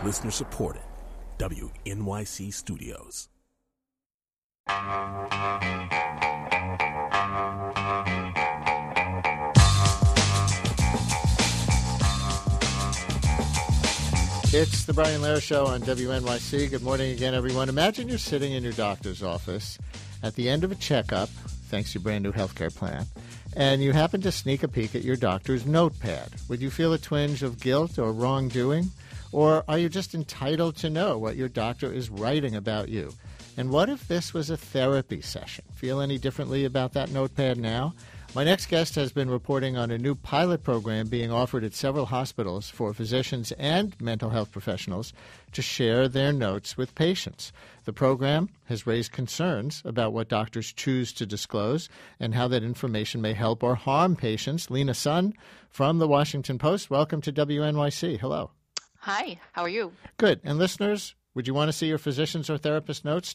Listener supported. WNYC Studios. It's the Brian Lehrer Show on WNYC. Good morning again, everyone. Imagine you're sitting in your doctor's office at the end of a checkup, thanks to your brand new healthcare plan, and you happen to sneak a peek at your doctor's notepad. Would you feel a twinge of guilt or wrongdoing? Or are you just entitled to know what your doctor is writing about you? And what if this was a therapy session? Feel any differently about that notepad now? My next guest has been reporting on a new pilot program being offered at several hospitals for physicians and mental health professionals to share their notes with patients. The program has raised concerns about what doctors choose to disclose and how that information may help or harm patients. Lena Sun from the Washington Post, welcome to WNYC. Hello. Hi, how are you? Good. And listeners, would you want to see your physician's or therapist notes?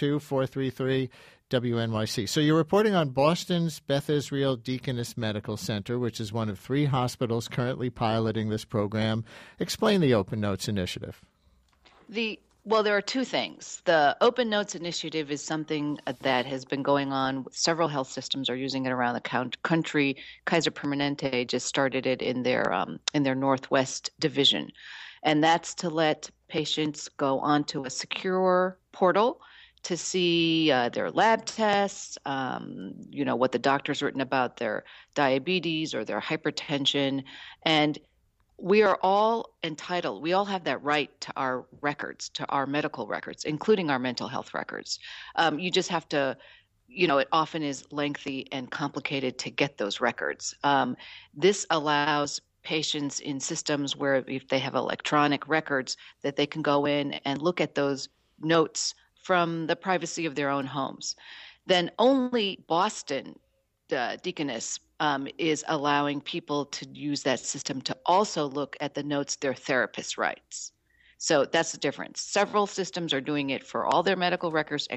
212-433-WNYC. So you're reporting on Boston's Beth Israel Deaconess Medical Center, which is one of 3 hospitals currently piloting this program. Explain the Open Notes Initiative. Well, there are 2 things. The Open Notes Initiative is something that has been going on. Several health systems are using it around the country. Kaiser Permanente just started it in their Northwest division. And that's to let patients go onto a secure portal to see their lab tests, what the doctor's written about their diabetes or their hypertension. And we are all entitled. We all have that right to our records, to our medical records, including our mental health records. You just have to, it often is lengthy and complicated to get those records. This allows patients in systems where if they have electronic records that they can go in and look at those notes from the privacy of their own homes. Then only Boston Deaconess is allowing people to use that system to also look at the notes their therapist writes. So that's the difference. Several systems are doing it for all their medical records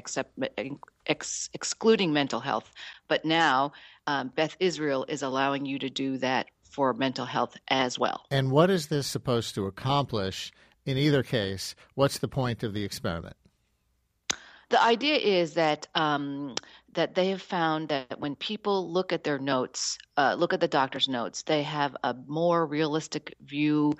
excluding mental health. But now Beth Israel is allowing you to do that for mental health as well. And what is this supposed to accomplish? In either case, what's the point of the experiment? The idea is that that they have found that when people look at their notes, look at the doctor's notes, they have a more realistic view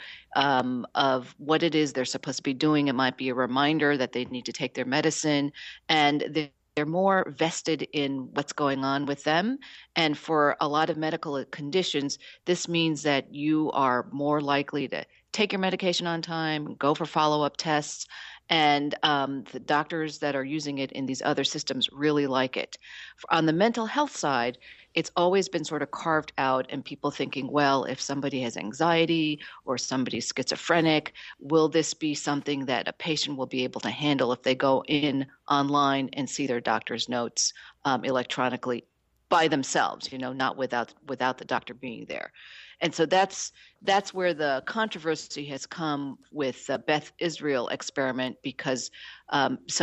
of what it is they're supposed to be doing. It might be a reminder that they need to take their medicine, and they're more vested in what's going on with them. And for a lot of medical conditions, this means that you are more likely to take your medication on time, go for follow-up tests. And the doctors that are using it in these other systems really like it. On the mental health side, it's always been sort of carved out and people thinking, well, if somebody has anxiety or somebody's schizophrenic, will this be something that a patient will be able to handle if they go in online and see their doctor's notes electronically by themselves, not without the doctor being there. And so that's where the controversy has come with the Beth Israel experiment, because some of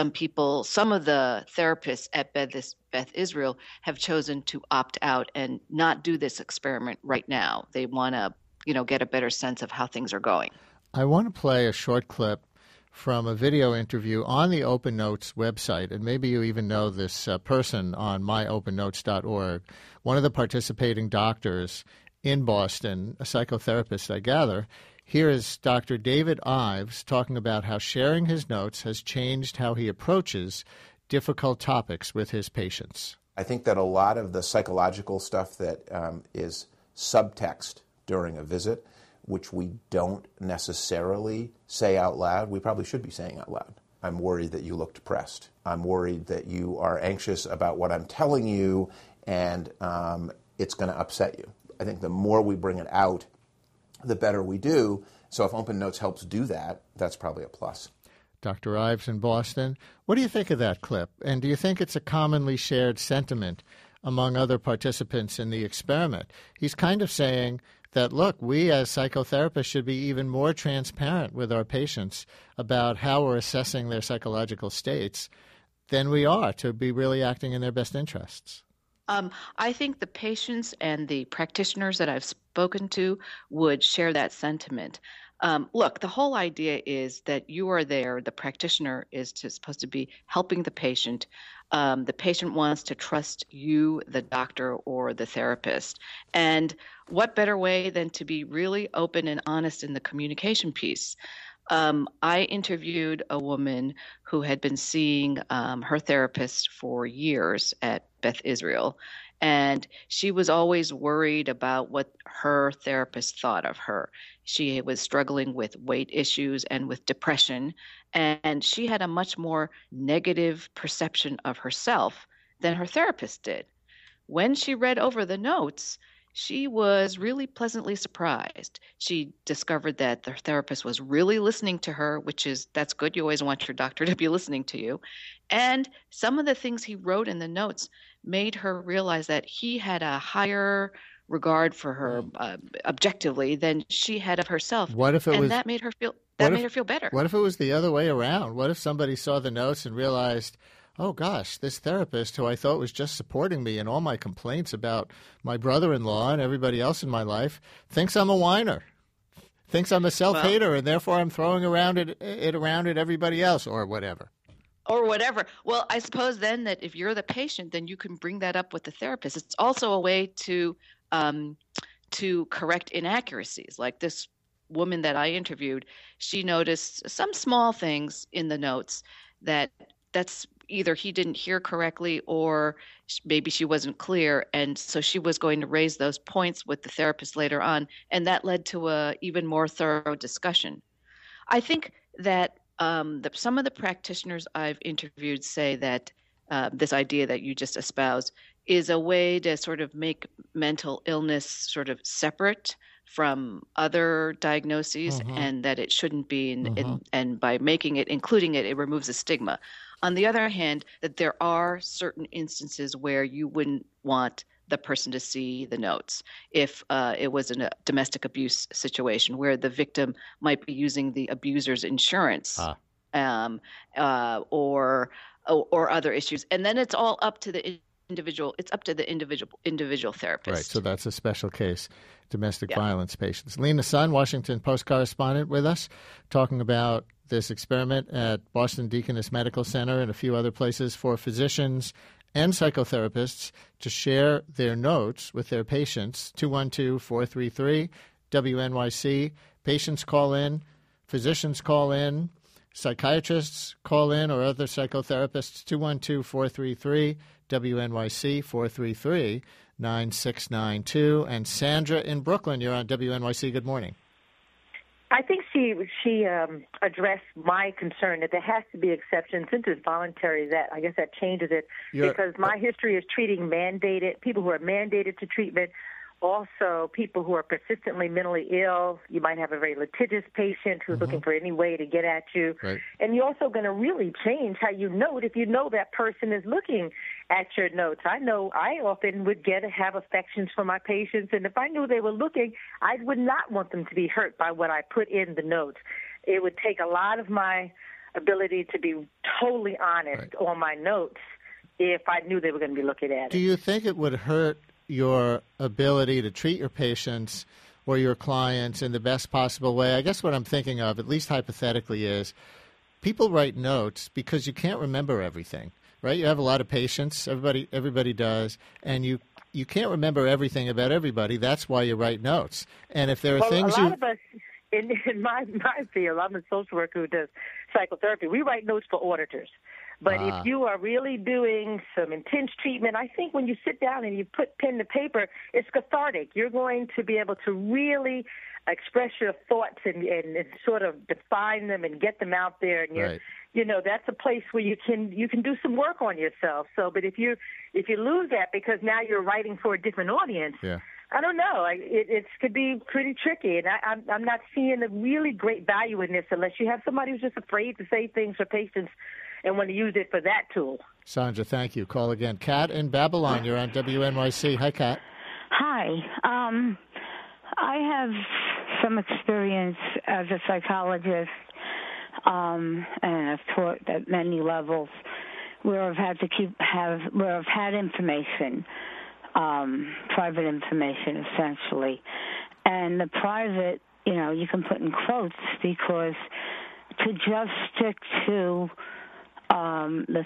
the therapists at Beth Israel have chosen to opt out and not do this experiment right now. They want to, get a better sense of how things are going. I want to play a short clip from a video interview on the Open Notes website, and maybe you even know this person on myOpenNotes.org. One of the participating doctors in Boston, a psychotherapist, I gather. Here is Dr. David Ives talking about how sharing his notes has changed how he approaches difficult topics with his patients. I think that a lot of the psychological stuff that is subtext during a visit, which we don't necessarily say out loud, we probably should be saying out loud. I'm worried that you look depressed. I'm worried that you are anxious about what I'm telling you, and it's going to upset you. I think the more we bring it out, the better we do. So if Open Notes helps do that, that's probably a plus. Dr. Ives in Boston, what do you think of that clip? And do you think it's a commonly shared sentiment among other participants in the experiment? He's kind of saying that, look, we as psychotherapists should be even more transparent with our patients about how we're assessing their psychological states than we are to be really acting in their best interests. I think the patients and the practitioners that I've spoken to would share that sentiment. Look, the whole idea is that you are there. The practitioner is supposed to be helping the patient. The patient wants to trust you, the doctor, or the therapist. And what better way than to be really open and honest in the communication piece? I interviewed a woman who had been seeing her therapist for years at Beth Israel, and she was always worried about what her therapist thought of her. She was struggling with weight issues and with depression, and she had a much more negative perception of herself than her therapist did. When she read over the notes, she was really pleasantly surprised. She discovered that the therapist was really listening to her, that's good. You always want your doctor to be listening to you. And some of the things he wrote in the notes made her realize that he had a higher regard for her objectively than she had of herself. That made her feel better. What if it was the other way around? What if somebody saw the notes and realized, oh, gosh, this therapist who I thought was just supporting me in all my complaints about my brother-in-law and everybody else in my life thinks I'm a whiner, thinks I'm a self-hater, and therefore I'm throwing it around at everybody else or whatever. Or whatever. Well, I suppose then that if you're the patient, then you can bring that up with the therapist. It's also a way to correct inaccuracies. Like this woman that I interviewed, she noticed some small things in the notes that's either he didn't hear correctly or maybe she wasn't clear. And so she was going to raise those points with the therapist later on. And that led to a even more thorough discussion. I think that some of the practitioners I've interviewed say that this idea that you just espoused is a way to sort of make mental illness sort of separate from other diagnoses, and that it shouldn't be, and by including it, it removes the stigma. On the other hand, that there are certain instances where you wouldn't want the person to see the notes if it was in a domestic abuse situation where the victim might be using the abuser's insurance or other issues. And then it's all up to the individual. It's up to the individual therapist. Right. So that's a special case, domestic violence patients. Lena Sun, Washington Post correspondent, with us, talking about this experiment at Boston Deaconess Medical Center and a few other places for physicians and psychotherapists to share their notes with their patients. 212-433-WNYC. Patients call in, physicians call in, psychiatrists call in, or other psychotherapists. 212-433-WNYC, 433-9692. And Sandra in Brooklyn, you're on WNYC. Good morning. I think she addressed my concern that there has to be exceptions. Since it's voluntary, that I guess that changes it, because my history is treating people who are mandated to treatment, also people who are persistently mentally ill. You might have a very litigious patient who's looking for any way to get at you. Right. And you're also going to really change how you note if you know that person is looking at your notes. I know I often would have affections for my patients, and if I knew they were looking, I would not want them to be hurt by what I put in the notes. It would take a lot of my ability to be totally honest on my notes if I knew they were going to be looking at it. Do you think it would hurt your ability to treat your patients or your clients in the best possible way? I guess what I'm thinking of, at least hypothetically, is people write notes because you can't remember everything, right? You have a lot of patients, everybody does, and you can't remember everything about everybody. That's why you write notes. And if there are things a lot of us, in my field, I'm a social worker who does psychotherapy, we write notes for auditors. But if you are really doing some intense treatment, I think when you sit down and you put pen to paper, it's cathartic. You're going to be able to really express your thoughts and sort of define them and get them out there. And that's a place where you can do some work on yourself. So, but if you lose that because now you're writing for a different audience, I don't know. It could be pretty tricky, and I'm not seeing a really great value in this unless you have somebody who's just afraid to say things for patients and want to use it for that tool. Sandra, thank you. Call again. Kat in Babylon, you're on WNYC. Hi, Kat. Hi. I have some experience as a psychologist, and I've taught at many levels where I've had information private information, essentially. And the private, you can put in quotes, because to just stick to the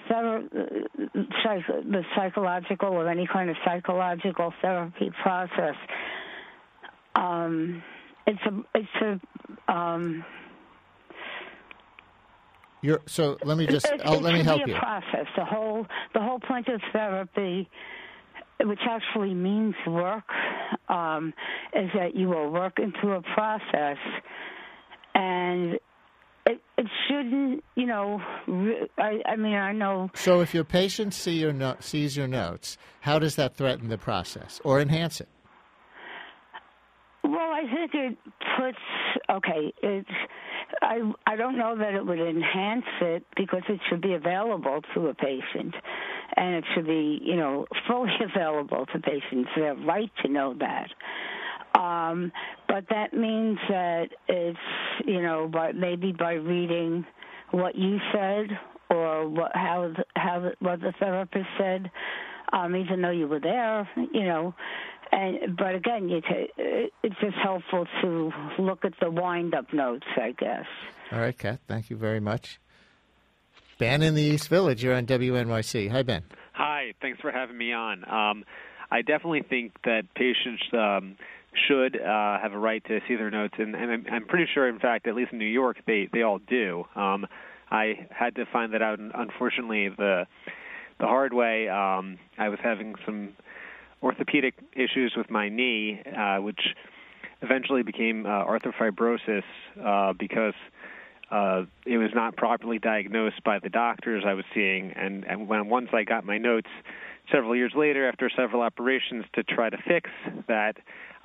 psychological or any kind of psychological therapy process, So let me just let me help you. It's a process. The whole point of therapy, which actually means work, is that you are working through a process, and it shouldn't, I know. So if your patient sees your notes, how does that threaten the process or enhance it? Well, I think it puts, I don't know that it would enhance it, because it should be available to a patient, and it should be, fully available to patients. They have right to know that. But that means that it's, maybe by reading what you said or what the therapist said, even though you were there, But again, it's just helpful to look at the wind-up notes, I guess. All right, Kat, thank you very much. Ben in the East Village, you're on WNYC. Hi, Ben. Hi, thanks for having me on. I definitely think that patients should have a right to see their notes, and I'm pretty sure, in fact, at least in New York, they all do. I had to find that out, unfortunately, the hard way. I was having some orthopedic issues with my knee, which eventually became arthrofibrosis because it was not properly diagnosed by the doctors I was seeing. And once I got my notes several years later, after several operations to try to fix that,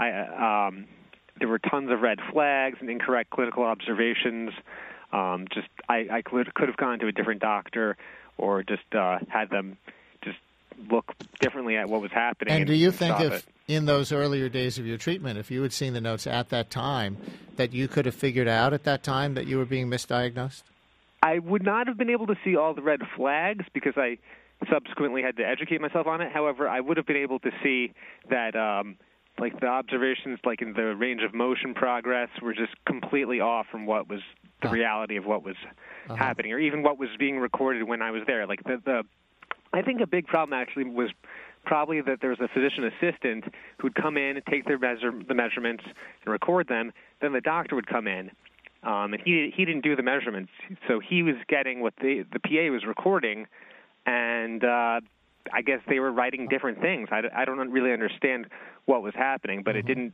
there were tons of red flags and incorrect clinical observations. I could have gone to a different doctor or just had them just look differently at what was happening. And do you think if in those earlier days of your treatment, if you had seen the notes at that time, that you could have figured out at that time that you were being misdiagnosed? I would not have been able to see all the red flags because I subsequently had to educate myself on it. However, I would have been able to see that like the observations like in the range of motion progress were just completely off from what was the reality of what was happening, or even what was being recorded when I was there. Like I think a big problem actually was probably that there was a physician assistant who'd come in and take the measurements and record them. Then the doctor would come in, and he didn't do the measurements, so he was getting what the PA was recording, and I guess they were writing different things. I don't really understand what was happening, but it didn't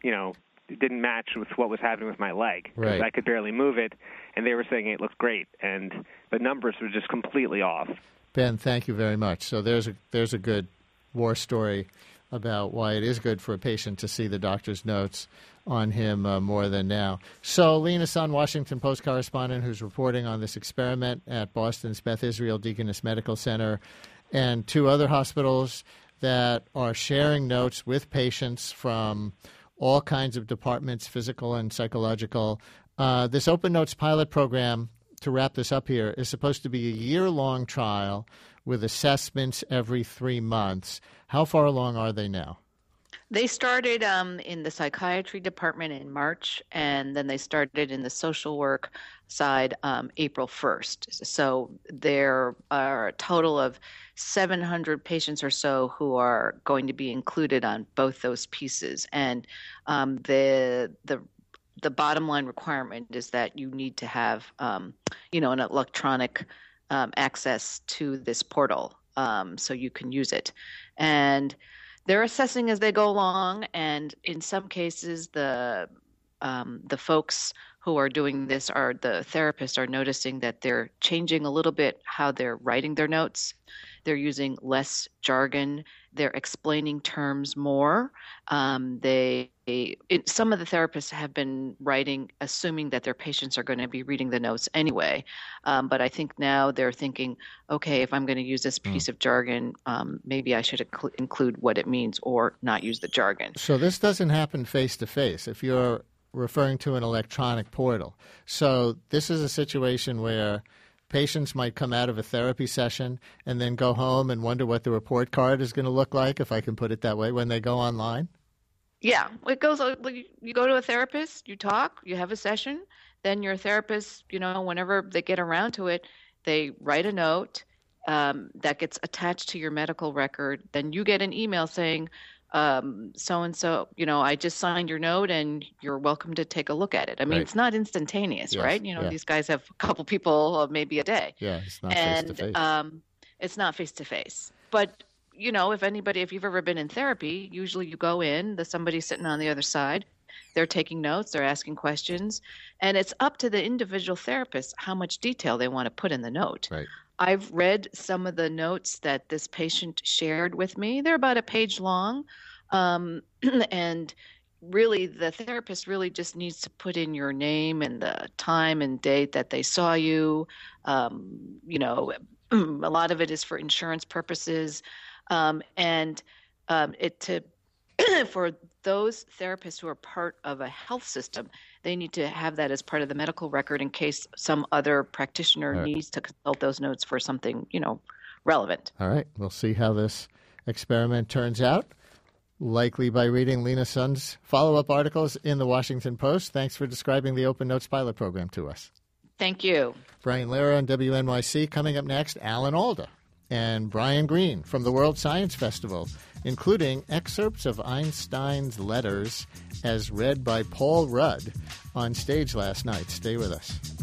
match with what was happening with my leg. Right. I could barely move it, and they were saying it looked great, and the numbers were just completely off. Ben, thank you very much. So there's a good war story about why it is good for a patient to see the doctor's notes on him more than now. So Lena Sun, Washington Post correspondent, who's reporting on this experiment at Boston's Beth Israel Deaconess Medical Center and two other hospitals that are sharing notes with patients from all kinds of departments, physical and psychological. This Open Notes pilot program, to wrap this up here, is supposed to be a year-long trial with assessments every 3 months. How far along are they now? They started in the psychiatry department in March, and then they started in the social work side April 1st. So there are a total of 700 patients or so who are going to be included on both those pieces. And the bottom line requirement is that you need to have, an electronic access to this portal so you can use it. And they're assessing as they go along, and in some cases, the folks who are doing this the therapists are noticing that they're changing a little bit how they're writing their notes. They're using less jargon. They're explaining terms more. Some of the therapists have been writing, assuming that their patients are going to be reading the notes anyway. But I think now they're thinking, okay, if I'm going to use this piece of jargon, maybe I should include what it means or not use the jargon. So this doesn't happen face-to-face if you're referring to an electronic portal. So this is a situation where patients might come out of a therapy session and then go home and wonder what the report card is going to look like, if I can put it that way, when they go online? Yeah, it goes. You go to a therapist, you talk, you have a session, then your therapist, whenever they get around to it, they write a note that gets attached to your medical record. Then you get an email saying, so-and-so, I just signed your note and you're welcome to take a look at it. I mean, Right. It's not instantaneous, Yes, right? yeah. These guys have a couple people maybe a day. Yeah, it's not face-to-face. It's not face-to-face. But, if you've ever been in therapy, usually you go in, there's somebody sitting on the other side. They're taking notes, they're asking questions, and it's up to the individual therapist how much detail they want to put in the note. Right. I've read some of the notes that this patient shared with me. They're about a page long, and really the therapist really just needs to put in your name and the time and date that they saw you. A lot of it is for insurance purposes, for those therapists who are part of a health system, they need to have that as part of the medical record in case some other practitioner needs to consult those notes for something, relevant. All right. We'll see how this experiment turns out, likely by reading Lena Sun's follow-up articles in the Washington Post. Thanks for describing the Open Notes pilot program to us. Thank you. Brian Lehrer on WNYC. Coming up next, Alan Alda and Brian Greene from the World Science Festival, including excerpts of Einstein's letters as read by Paul Rudd on stage last night. Stay with us.